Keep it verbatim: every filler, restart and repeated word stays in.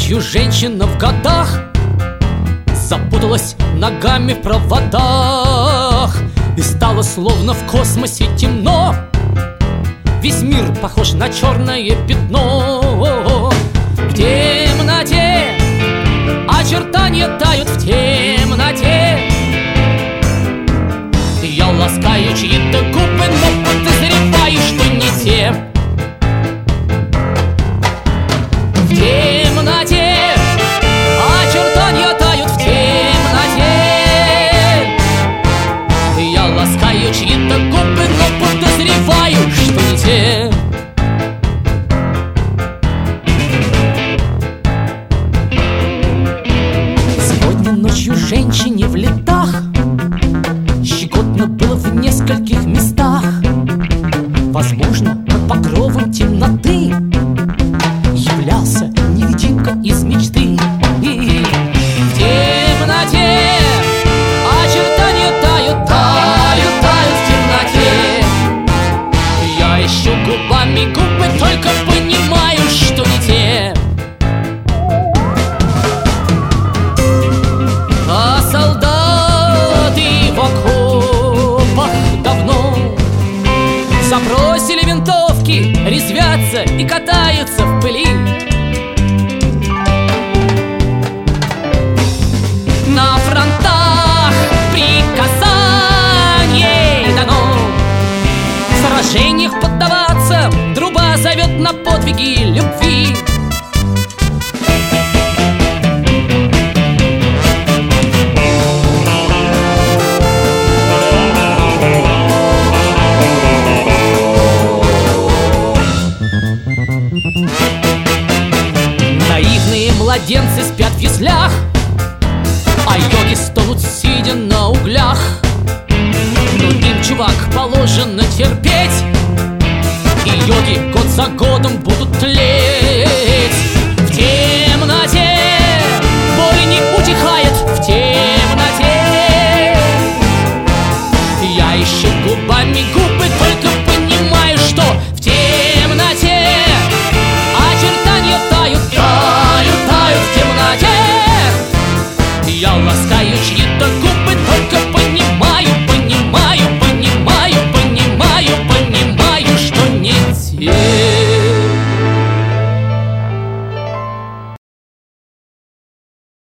ночью женщина в годах запуталась ногами в проводах, и стало словно в космосе темно. Весь мир похож на черное пятно. В темноте очертания тают, в темноте я ласкаю чьи-то губы, но подозреваю, что не те. В темноте очертания тают, в темноте я ласкаю чьи-то губы, но подозреваю, что не те. Сегодня ночью женщине в летах щекотно было в нескольких местах. Возможно, под покровом темноты являлся невидимка из мечты. И в темноте очертания тают, тают, тают в темноте. Я ищу губами губы, только понимаю, что не те. А солдаты в окопах давно забросили винтовки, резвятся и катаются в пыли. На фронтах приказание дано в сражениях поддаваться, труба зовет на подвиги любви. Наивные младенцы спят в яслях, а йоги стонут, сидя на углях. Но им, чувак, положено терпеть, и йоги год за годом будут тлеть.